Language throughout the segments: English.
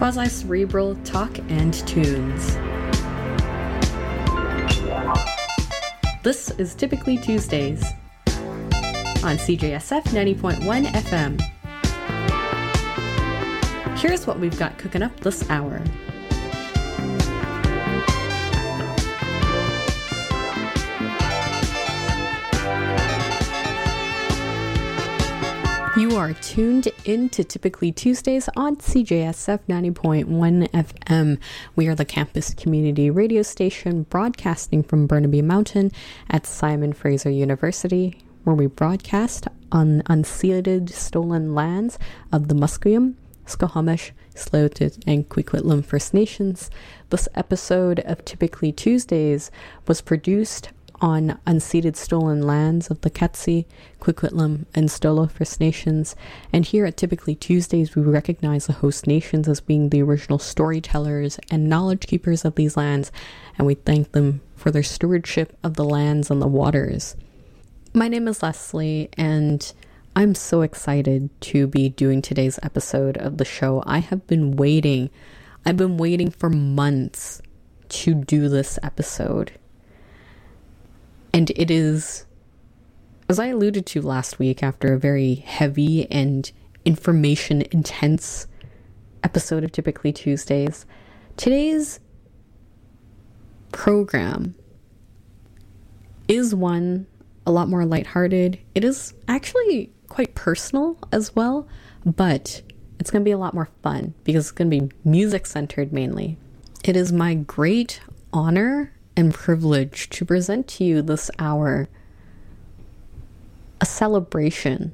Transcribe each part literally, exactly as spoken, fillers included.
quasi-cerebral talk and tunes. This is Typically Tuesdays on C J S F ninety point one F M. Here's what we've got cooking up this hour. You are tuned in to Typically Tuesdays on C J S F ninety point one F M. We are the campus community radio station broadcasting from Burnaby Mountain at Simon Fraser University, where we broadcast on unceded stolen lands of the Musqueam, Squamish, Tsleil-Waututh, and Coquitlam First Nations. This episode of Typically Tuesdays was produced on unceded stolen lands of the Katzie, Coquitlam, and Stolo First Nations. And here at Typically Tuesdays, we recognize the host nations as being the original storytellers and knowledge keepers of these lands, and we thank them for their stewardship of the lands and the waters. My name is Leslie, and I'm so excited to be doing today's episode of the show. I have been waiting. I've been waiting for months to do this episode. And it is, as I alluded to last week, after a very heavy and information-intense episode of Typically Tuesdays, today's program is one a lot more lighthearted. It is actually quite personal as well, but it's going to be a lot more fun because it's going to be music-centered mainly. It is my great honor and privilege to present to you this hour a celebration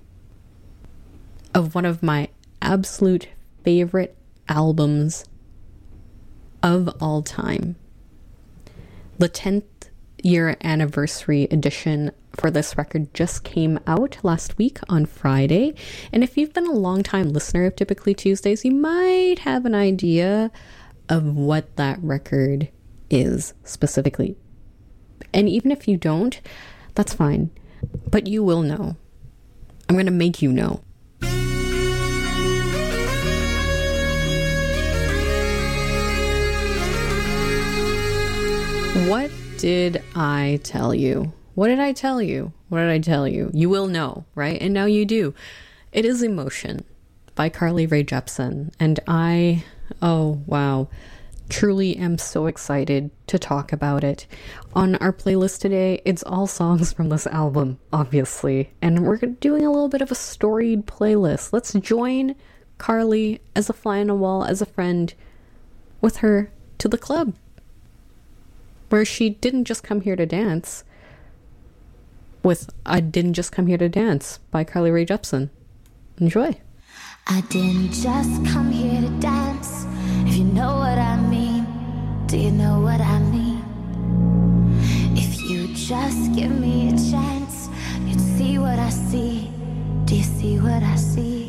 of one of my absolute favorite albums of all time. The tenth year anniversary edition for this record just came out last week on Friday, and if you've been a long-time listener of Typically Tuesdays, you might have an idea of what that record is specifically. And even if you don't, that's fine. But you will know. I'm going to make you know. What did I tell you? What did I tell you? What did I tell you? You will know, right? And now you do. It is Emotion by Carly Rae Jepsen. And I, oh, wow. Truly am so excited to talk about it. On our playlist today, it's all songs from this album, obviously, and we're doing a little bit of a storied playlist. Let's join Carly as a fly on the wall, as a friend, with her to the club, where she didn't just come here to dance, with I Didn't Just Come Here to Dance by Carly Rae Jepsen. Enjoy. I didn't just come here to dance. If you know what I mean, do you know what I mean? If you just give me a chance, you'd see what I see. Do you see what I see?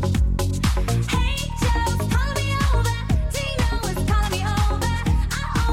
Hey, Joe, call me over. Do you know it's calling me over?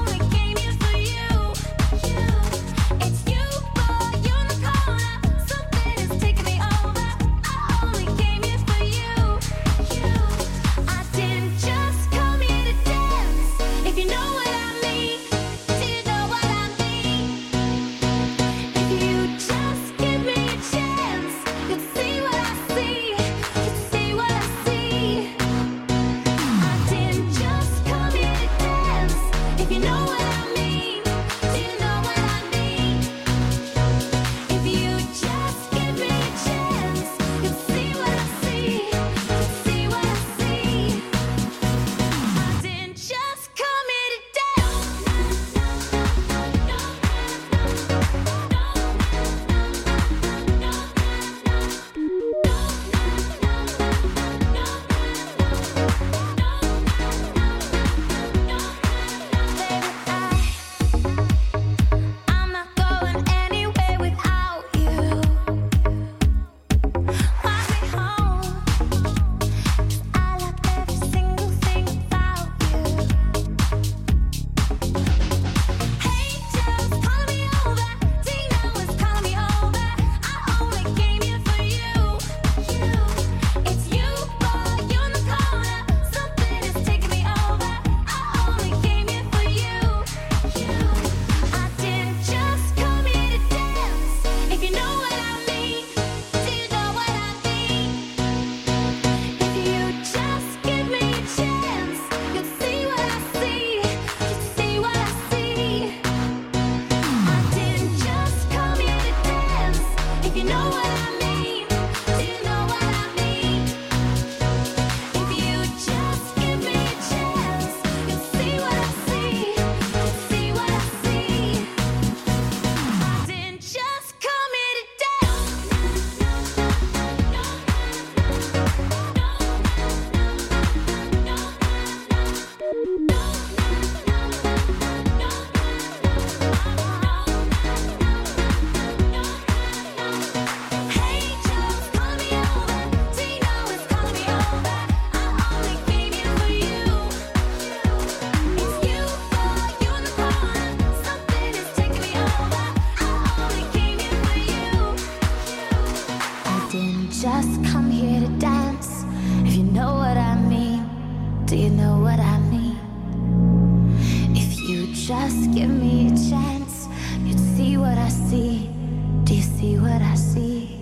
Just come here to dance, if you know what I mean. Do you know what I mean? If you just give me a chance, you'd see what I see. Do you see what I see?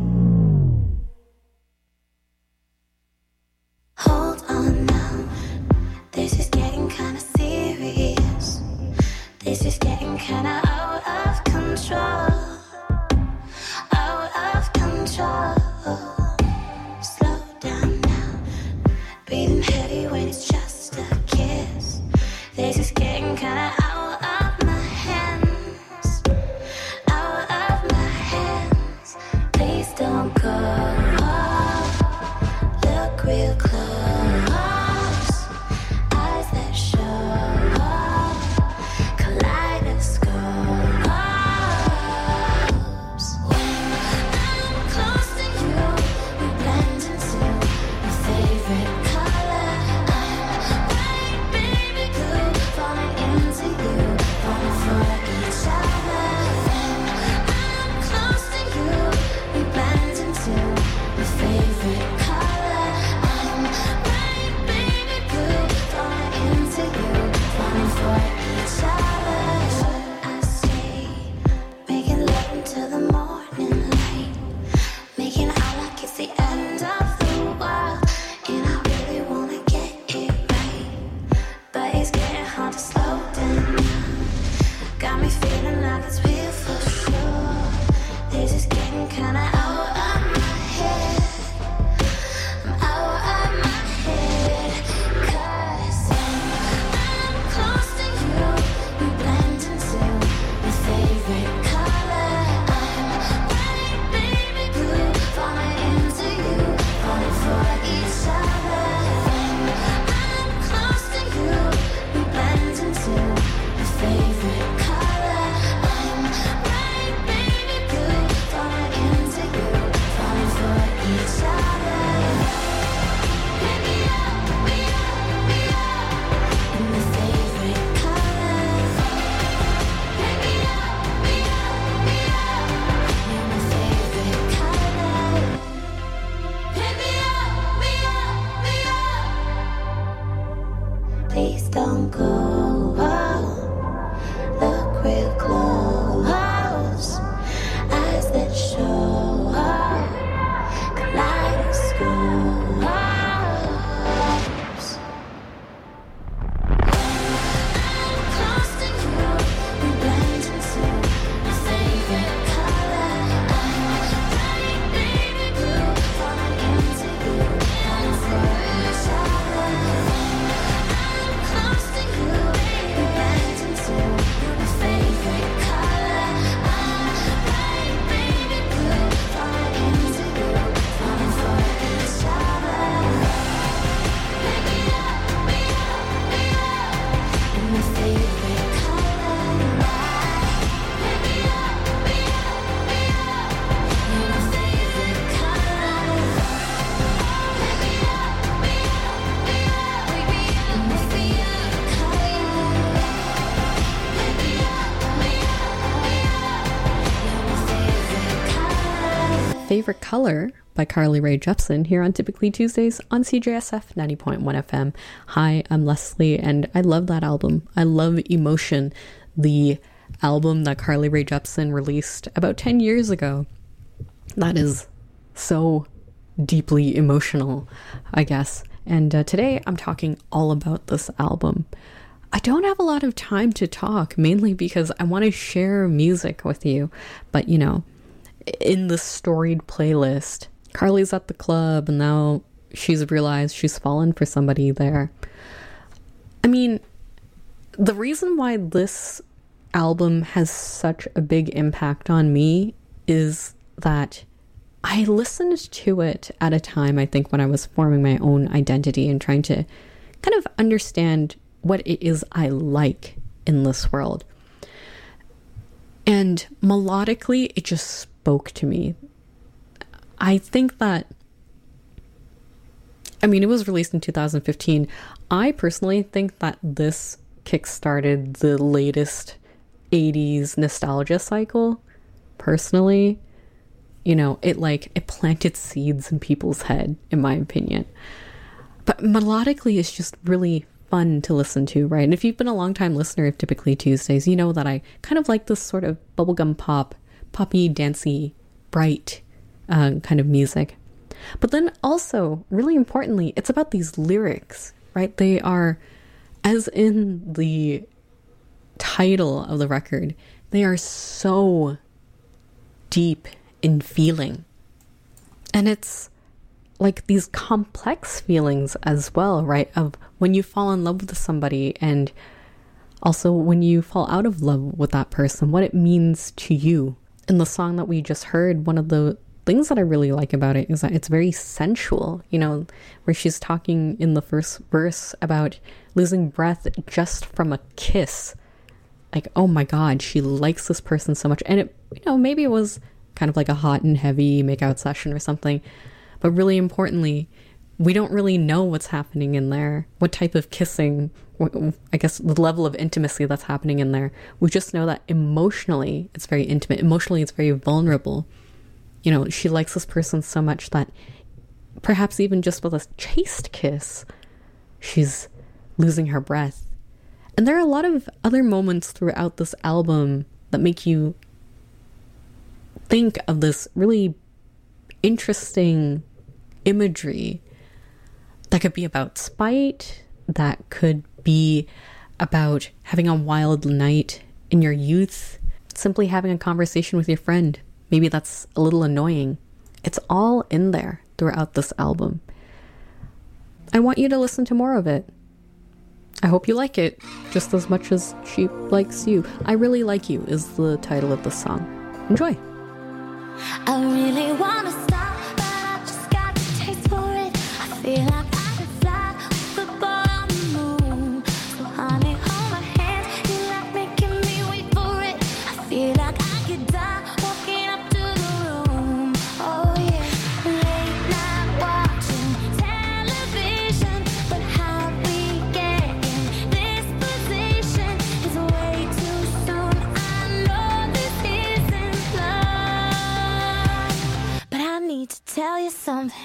Hold on now, this is getting kinda serious. This is getting kinda out of control. Out of control. Slow down now, breathing heavy when it's just a kiss. This is getting kinda out of my hands. Out of my hands. Please don't go. Look real close. Eyes that show. Kaleidoscope. Please don't go. Look real close. Eyes that show. Kaleidoscopes. I'm close to you. We blend into my favorite color. I'm bright baby blue, falling into you, falling for each other. Close to you, we blend into my favorite color. I'm bright baby blue, falling into you, falling for each other. Pick me up, me up, me up, in my favorite color. Pick me up, me up, me up, in my favorite color. Pick me up, me up, me up, wake me up, wake me up, color. Pick me up, me up, me up, in my favorite color. Favorite Color by Carly Rae Jepsen here on Typically Tuesdays on C J S F ninety point one F M. Hi, I'm Leslie, and I love that album. I love Emotion, the album that Carly Rae Jepsen released about ten years ago. That is so deeply emotional, I guess. And uh, today I'm talking all about this album. I don't have a lot of time to talk, mainly because I want to share music with you. But, you know, in the storied playlist. Carly's at the club and now she's realized she's fallen for somebody there. I mean, the reason why this album has such a big impact on me is that I listened to it at a time, I think, when I was forming my own identity and trying to kind of understand what it is I like in this world. And melodically, it just spoke to me. I think that, I mean, it was released in two thousand fifteen. I personally think that this kickstarted the latest eighties nostalgia cycle. Personally, you know, it like, it planted seeds in people's head, in my opinion. But melodically, it's just really fun to listen to, right? And if you've been a long time listener of Typically Tuesdays, you know that I kind of like this sort of bubblegum pop, poppy, dancey, bright uh, kind of music. But then also, really importantly, it's about these lyrics, right? They are, as in the title of the record, they are so deep in feeling. And it's like these complex feelings as well, right? Of when you fall in love with somebody and also when you fall out of love with that person, what it means to you. In the song that we just heard, one of the things that I really like about it is that it's very sensual, you know, where she's talking in the first verse about losing breath just from a kiss. Like, oh my God, she likes this person so much. And it, you know, maybe it was kind of like a hot and heavy makeout session or something. But really importantly, we don't really know what's happening in there, what type of kissing, I guess the level of intimacy that's happening in there. We just know that emotionally it's very intimate. Emotionally it's very vulnerable. You know, she likes this person so much that perhaps even just with a chaste kiss, she's losing her breath. And there are a lot of other moments throughout this album that make you think of this really interesting imagery that could be about spite, that could be about having a wild night in your youth, simply having a conversation with your friend. Maybe that's a little annoying. It's all in there throughout this album. I want you to listen to more of it. I hope you like it just as much as she likes you. I Really Like You is the title of the song. Enjoy. I really wanna stop, but I just got the taste for it. I feel like I could fly with the ball on the moon. So honey, hold my hand, you like making me wait for it. I feel like I could die walking up to the room. Oh yeah, late night watching television, but how we get in this position is way too soon. I know this isn't love, but I need to tell you something.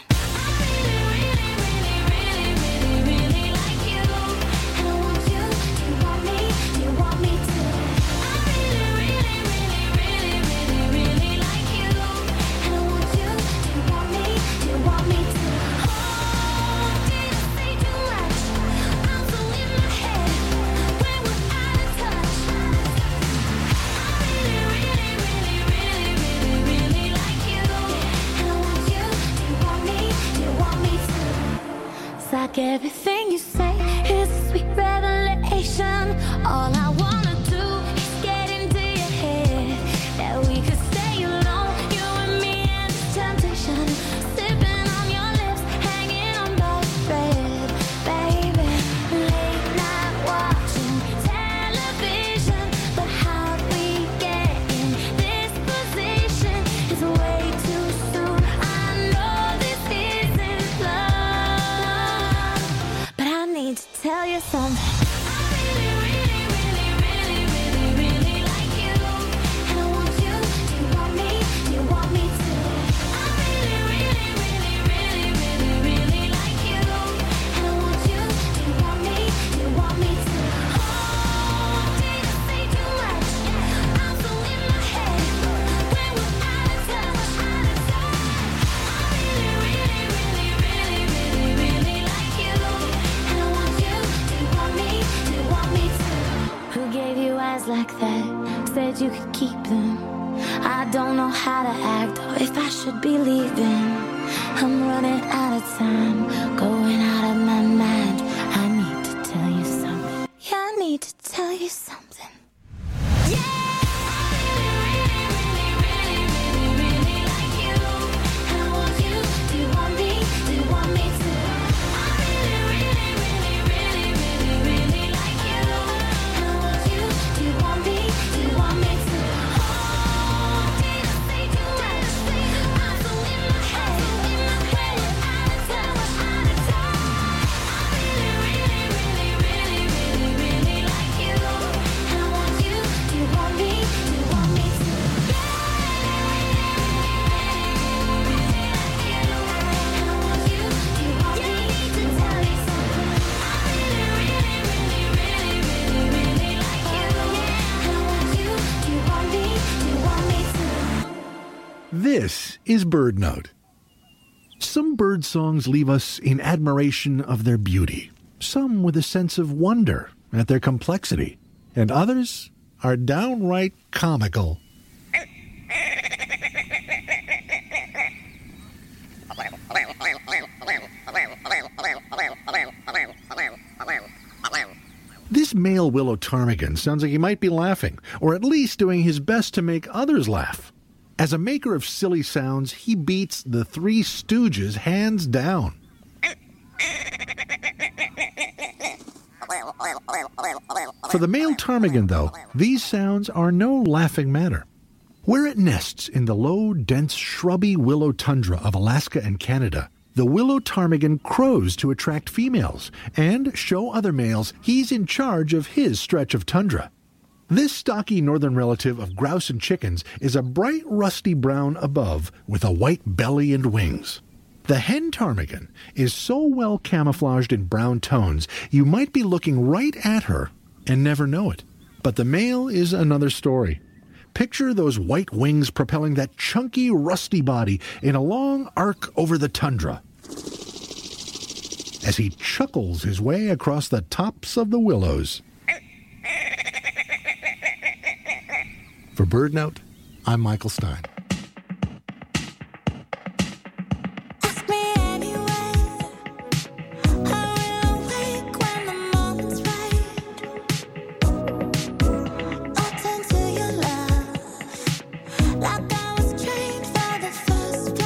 Like everything you say is a sweet revelation. All I wanna do is get into your head, that we could stay alone, you and me and this temptation, sipping on your lips, hanging on by a thread, baby. Late night watching television, but how we get in this position is way too soon. I know this isn't love, but I need to tell you something. I really, really, really, really, really, really like you, and I want you. Do you want me? Do you want me to? I really, really, really, really, really, really like you, and I want you. Do you want me? Do you want me to? Oh, did I say too much? I'm so in my head when we're out of touch, out of touch. I really, really, really, really, really, really like you, and I want you. Do you want me? Do you want me to? Who gave you eyes like that? Said you could keep them. I I don't know how to act or if I should be leaving. I'm running out of time, going out of my mind. I need to tell you something. Yeah, I need to tell you something. Yeah! This is Bird Note. Some bird songs leave us in admiration of their beauty, some with a sense of wonder at their complexity, and others are downright comical. This male willow ptarmigan sounds like he might be laughing, or at least doing his best to make others laugh. As a maker of silly sounds, he beats the Three Stooges hands down. For the male ptarmigan, though, these sounds are no laughing matter. Where it nests in the low, dense, shrubby willow tundra of Alaska and Canada, the willow ptarmigan crows to attract females and show other males he's in charge of his stretch of tundra. This stocky northern relative of grouse and chickens is a bright rusty brown above with a white belly and wings. The hen ptarmigan is so well camouflaged in brown tones you might be looking right at her and never know it. But the male is another story. Picture those white wings propelling that chunky rusty body in a long arc over the tundra as he chuckles his way across the tops of the willows. For Bird Note, I'm Michael Stein. Ask me anywhere. I will awake when the moment's right. I'll turn to your love like I was trained for the first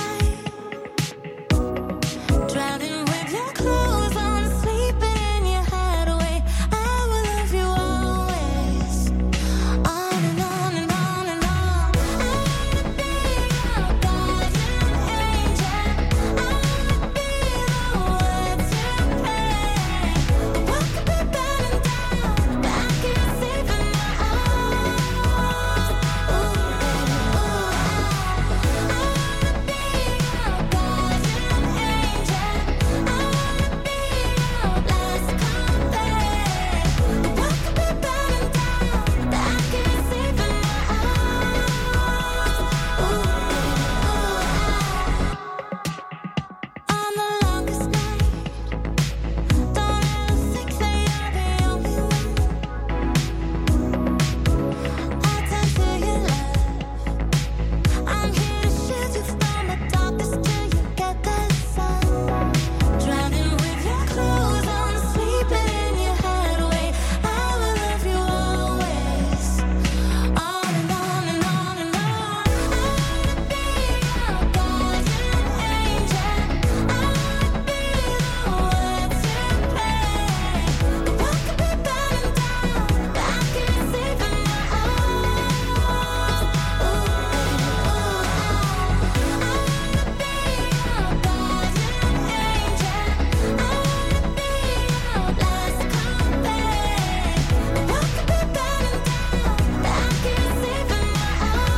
flight. Drowning with your clothes on, sleeping in your hideaway. I will love you always. On and on and on and on. I wanna be your guardian angel. I wanna be the one to pray. The world could be burning down, but I can't save in my arms. Ooh, ooh, I wanna be your guardian angel. I wanna be your last confidant. The world could be burning down, but I can't save in my arms. Ooh, on the longest night, don't ever think that you're the only one. I'll turn to your love. I'm here to shield you from the darkness till you get the sun. Drowning with your clothes on, sleeping in your hideaway. I will love you always. On and on and on and on. I wanna be your guardian angel. I wanna be the one to pray. The world could be burning down, but I can't save in my arms. Ooh, ooh, I wanna be your guardian angel. I wanna be your last confidant. The world could be burning down, but I can't save in my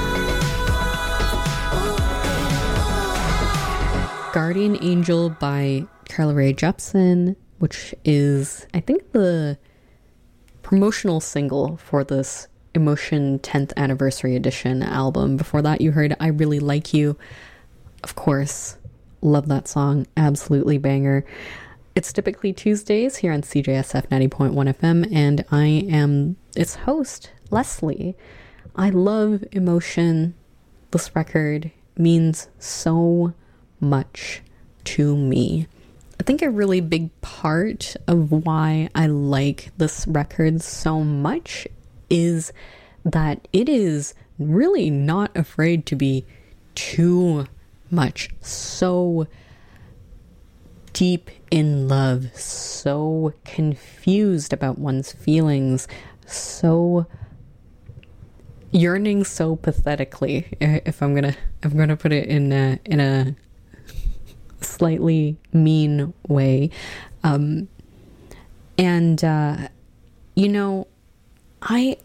arms. Guardian Angel by Carly Rae Jepsen, which is, I think, the promotional single for this Emotion tenth Anniversary Edition album. Before that, you heard I Really Like You. Of course, love that song. Absolutely banger. It's typically Tuesdays here on C J S F ninety point one F M, and I am its host, Leslie. I love Emotion. this record means so much to me. I think a really big part of why I like this record so much is that it is really not afraid to be too much, so deep in love, so confused about one's feelings, so yearning so pathetically, if I'm gonna if I'm gonna put it in a, in a slightly mean way. Um, and, uh, you know, I,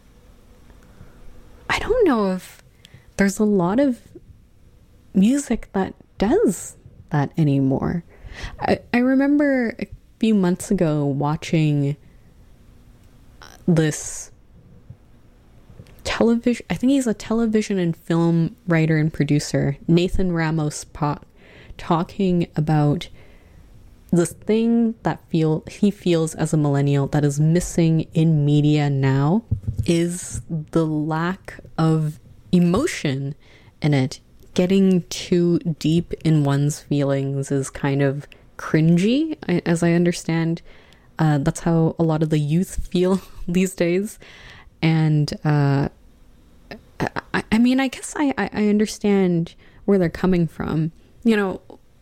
I don't know if there's a lot of music that does that anymore. I, I remember a few months ago watching this television, I think he's a television and film writer and producer, Nathan Ramos Pak, talking about this thing that feel he feels as a millennial that is missing in media now is the lack of emotion in it. Getting too deep in one's feelings is kind of cringy, as I understand. Uh, that's how a lot of the youth feel these days. And uh, I, I mean, I guess I, I understand where they're coming from. You know,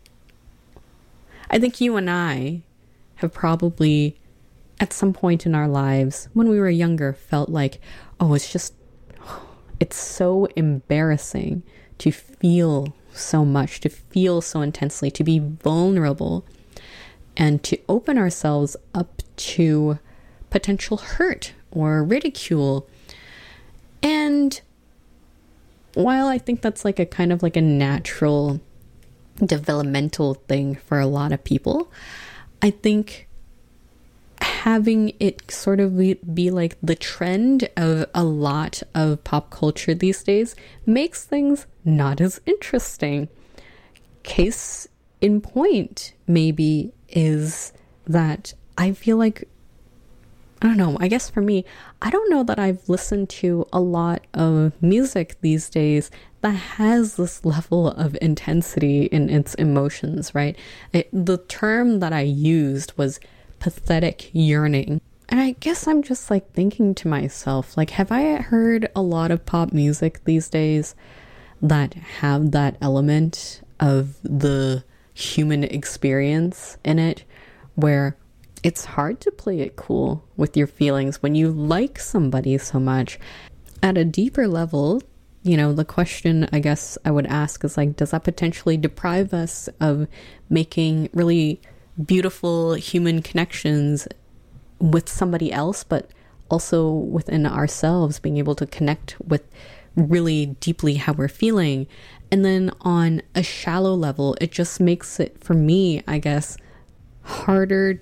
I think you and I have probably, at some point in our lives, when we were younger, felt like, oh, it's just, it's so embarrassing to feel so much, to feel so intensely, to be vulnerable, and to open ourselves up to potential hurt or ridicule. And while I think that's like a kind of like a natural developmental thing for a lot of people, I think having it sort of be, be like the trend of a lot of pop culture these days makes things not as interesting. Case in point, maybe, is that I feel like, I don't know, I guess for me, I don't know that I've listened to a lot of music these days that has this level of intensity in its emotions, right? It, the term that I used was pathetic yearning. And I guess I'm just like thinking to myself, like, have I heard a lot of pop music these days that have that element of the human experience in it, where it's hard to play it cool with your feelings when you like somebody so much? At a deeper level, you know, the question I guess I would ask is like, does that potentially deprive us of making really beautiful human connections with somebody else, but also within ourselves, being able to connect with really deeply how we're feeling? And then on a shallow level, it just makes it, for me, I guess, harder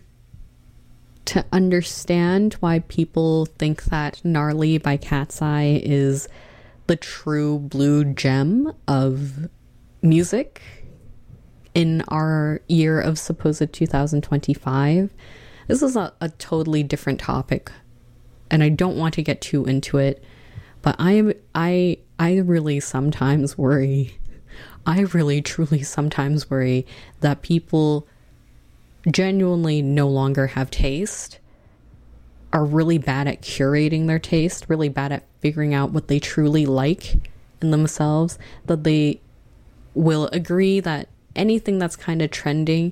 to understand why people think that Gnarly by Cat's Eye is the true blue gem of music in our year of supposed two thousand twenty-five. This is a, a totally different topic, and I don't want to get too into it, but I am I I really sometimes worry, I really truly sometimes worry that people genuinely no longer have taste, are really bad at curating their taste, really bad at figuring out what they truly like in themselves, that they will agree that anything that's kind of trending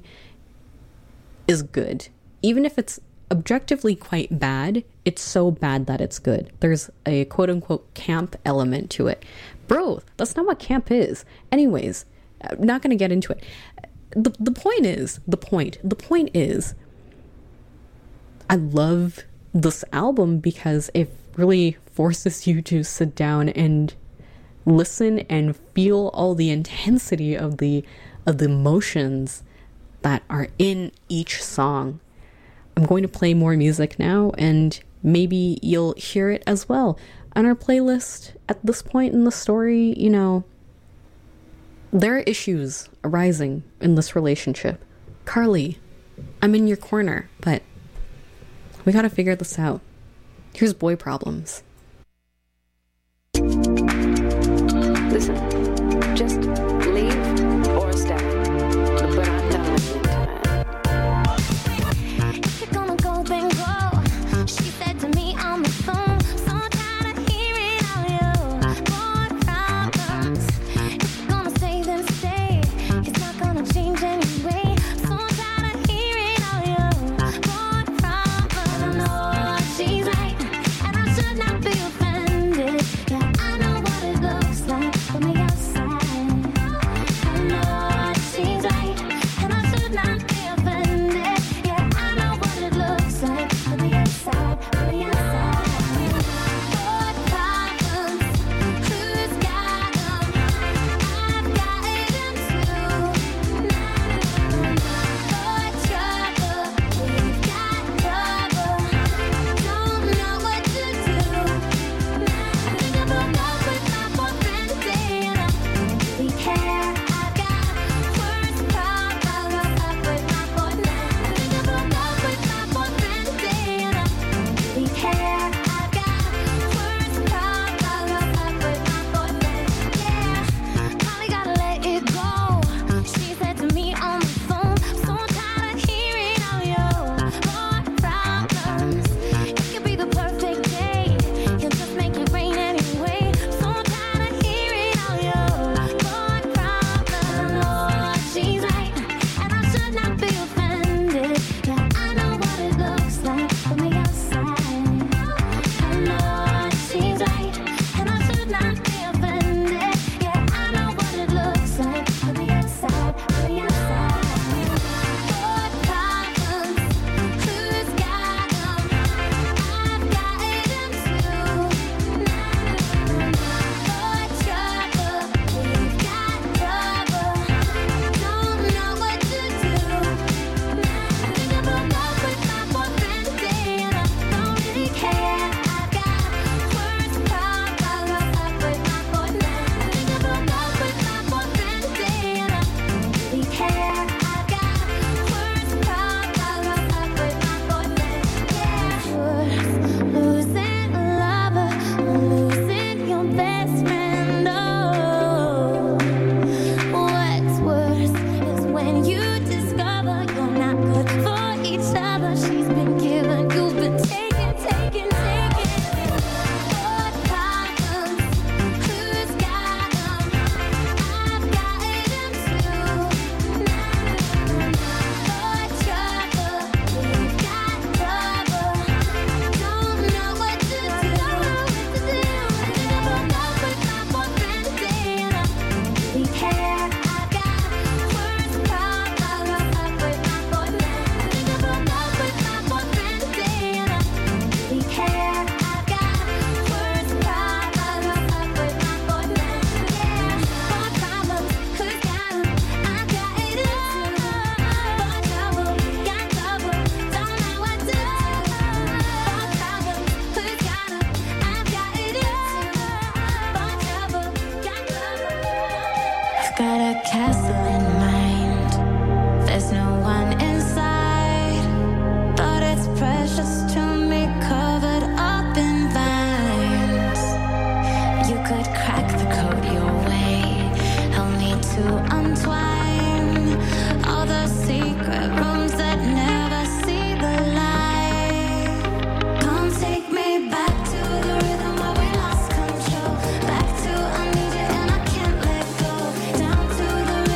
is good. Even if it's objectively quite bad, it's so bad that it's good. There's a quote-unquote camp element to it. Bro, that's not what camp is. Anyways, I'm not going to get into it. The, the point is, the point, the point is, I love this album because it really forces you to sit down and listen and feel all the intensity of the of the emotions that are in each song. I'm going to play more music now, and maybe you'll hear it as well. On our playlist, at this point in the story, you know, there are issues arising in this relationship. Carly, I'm in your corner, but we gotta figure this out. Here's Boy Problems. This Just leave or stay. But I'm done with you tonight. If you're gonna go, then go. She said to me on the phone, so tired of hearing all your more problems. If you're gonna stay, then stay. It's not gonna change anyway. So tired of hearing all your more problems. I know she's right, and I should not be offended. Yeah, I know what it looks like from the outside. I know she's right, and I should not be offended. Yeah, I know what it looks like from the outside, from the outside. More problems, who's got them? I've got them too. More trouble, we've got trouble. Don't know what to do. I think I broke up with my boyfriend today, and I don't really care. I've got worse problems. I broke up with my boyfriend. I think I broke up with my boyfriend today, and I don't really care. I've got worse problems. I broke up with my boyfriend. Yeah, probably gotta let it go. She said to me on the phone, so tired of hearing all your more problems. It could be the perfect day, you'll just make it rain anyway. So tired of hearing all your more problems. I know she's right, and I should not be offended. Yeah, I know what it looks like from the outside. I know she's right, and I should not be offended. Yeah, I know what it looks like from the outside, from the outside. More problems, who's got them? I've got them too. More trouble, we've got trouble. Don't know what to do. I think I broke up with my boyfriend today, and I don't really care. I've got worse problems. I broke up with my boyfriend. I think I broke up with my boyfriend today, and I don't really care. I've got worse problems. I broke up with my boyfriend. Yeah, worse, losing a lover, losing your best friend. Oh, what's worse is when you discover you're not good for each other. She's been given, you've been taking, taking, taking. More problems, who's got them? I've got them too. More trouble, we've got trouble. Don't know what to do. I think I broke up with my boyfriend today, and I don't really care. I've got worse problems. I broke up with my boyfriend. I think I broke up with my boyfriend today, and I don't really care. I've got worse problems. I broke up with my boyfriend. Yeah, more problems, who's got 'em? I've got it too. More trouble, got trouble, don't know what to do. More problems, who's got 'em? I've got it too. More trouble, got trouble. I've got a castle in mind. There's no one inside. Thought it's precious to me, covered up in vines. You could crack the code your way. Help me to untwine.